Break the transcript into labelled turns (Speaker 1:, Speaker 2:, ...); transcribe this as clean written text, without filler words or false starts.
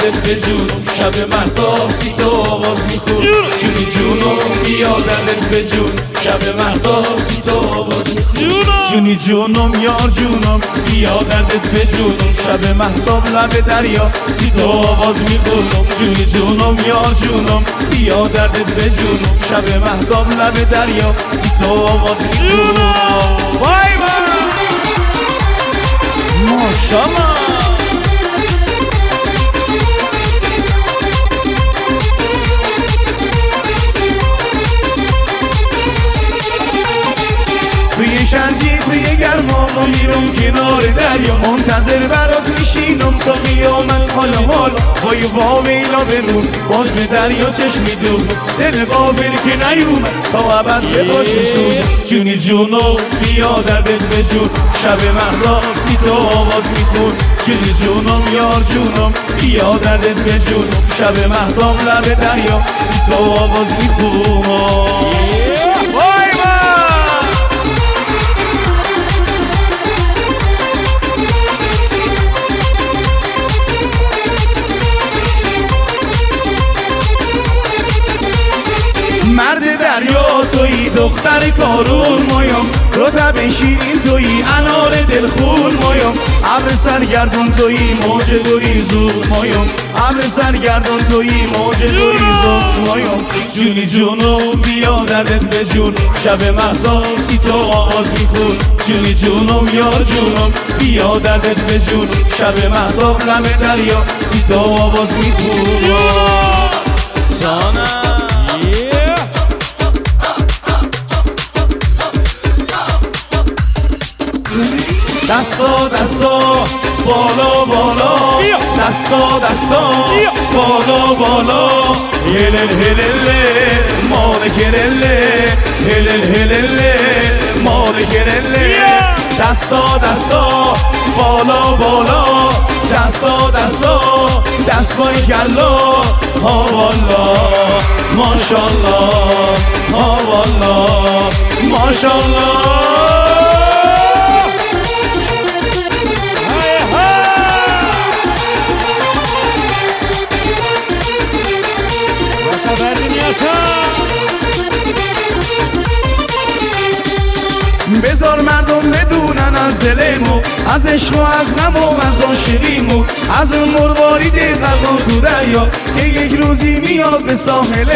Speaker 1: دردت به جونم شب مهتاب سی تو آواز میخون جونی جونم بیا دردت به جون شب مهتاب سی تو آواز میخون جونی جونم یار جونم بیا دردت به جونم شب مهتاب لب دریا سی تو آواز میخونم جونی جونم یار جونم بیا دردت به جونم شب مهتاب لب دریا سی تو آواز میخونم وای وای ماشاءالله توی شرجی توی گرما ما میرم کنار دریا منتظر برات میشینم تا قیامت حال وای واویلا برون باز به دریا چشمی دور دل قابل که نیومد تا ابد بباشه سوز جونی جونو بیا دردت به جون شب مهتاب سی تو آواز میخون جونی جونم یار جونم بیا دردت به جون شب مهتاب لب دریا سی تو آواز میخون مرد دریا تویی دختر کارون مایم رطب شیرین تویی انار دلخون مایم ابر سرگردون تویی موج گریزون مایم ابر سرگردون تویی موج گریزون مایم جونی جونو بیا دردت به جون شب مهتاب سی تو آواز میخون جونی جونم یار جونم بیا دردت به جون شب مهتاب لب دریا سی تو آواز میخون دستا دستا بالا بالا دستا دستا بالا بالا هلل هلل مالکرل هلل هلل مالکرل دستا دستا بالا بالا دستا دستا دست بای کلا ها والا ماشاءالله ها والا ماشاءالله بذار مردم بدونن از دلمو از عشق و از غم و از عاشقیمو از اون مروارید غرق تو دریا که یک روزی میاد به ساحل